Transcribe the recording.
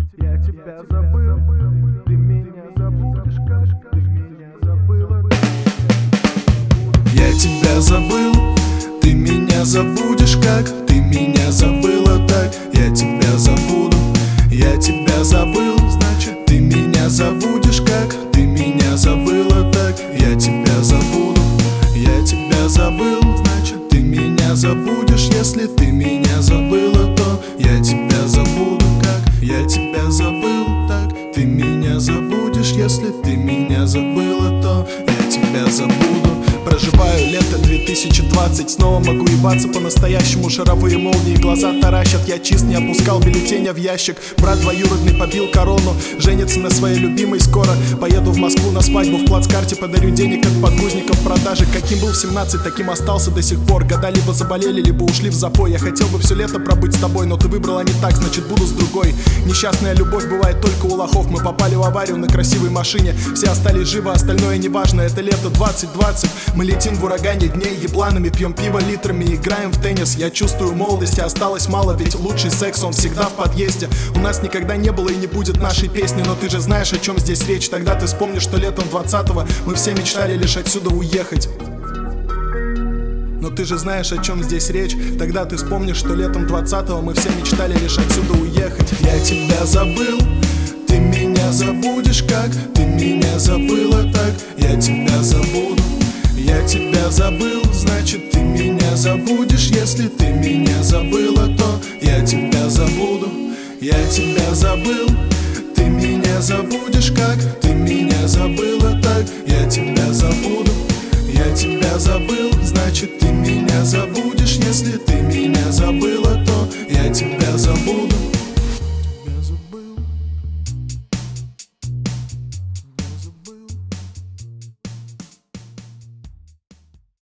Я тебя забыл, ты меня забудешь, как ты меня забыла. Я тебя забыл, ты меня забудешь, как ты меня забыла так. Я тебя забуду, я тебя забыл, значит ты меня забудешь, как ты меня забыла так. Я тебя забуду, я тебя забыл, значит ты меня забудешь. Если ты меня забыла, то я тебя забуду, как я тебя забыл так. Ты меня забудешь, если ты меня забыла, то я тебя забуду. Проживаю лето 2020, снова могу ебаться по-настоящему. Шаровые молнии, глаза таращат, я чист, не опускал бюллетеня в ящик. Брат двоюродный побил корону, женится на своей любимой скоро. Поеду в Москву на свадьбу, в плацкарте подарю денег от подгузников в продаже. Каким был в 17, таким остался до сих пор. Года либо заболели, либо ушли в запой. Я хотел бы все лето пробыть с тобой, но ты выбрала не так, значит буду с другой. Несчастная любовь бывает только у лохов. Мы попали в аварию на красивой машине, все остались живы, остальное неважно. Это лето 2020. Мы летим в урагане дней ебланами, пьем пиво литрами, играем в теннис. Я чувствую молодости, осталось мало, ведь лучший секс, он всегда в подъезде. У нас никогда не было и не будет нашей песни, но ты же знаешь, о чем здесь речь. Тогда ты вспомнишь, что летом 20-го мы все мечтали лишь отсюда уехать. Но ты же знаешь, о чем здесь речь. Тогда ты вспомнишь, что летом 20-го мы все мечтали лишь отсюда уехать. Я тебя забыл, ты меня забудешь, как ты меня забыла так. Я тебя забуду, я тебя забыл, значит ты меня забудешь. Если ты меня забыла, то я тебя забуду. Я тебя забыл, ты меня забудешь, как ты меня забыла так. Я тебя забуду, я тебя забыл, значит ты меня забудешь. Если ты меня забыла, то я тебя забуду.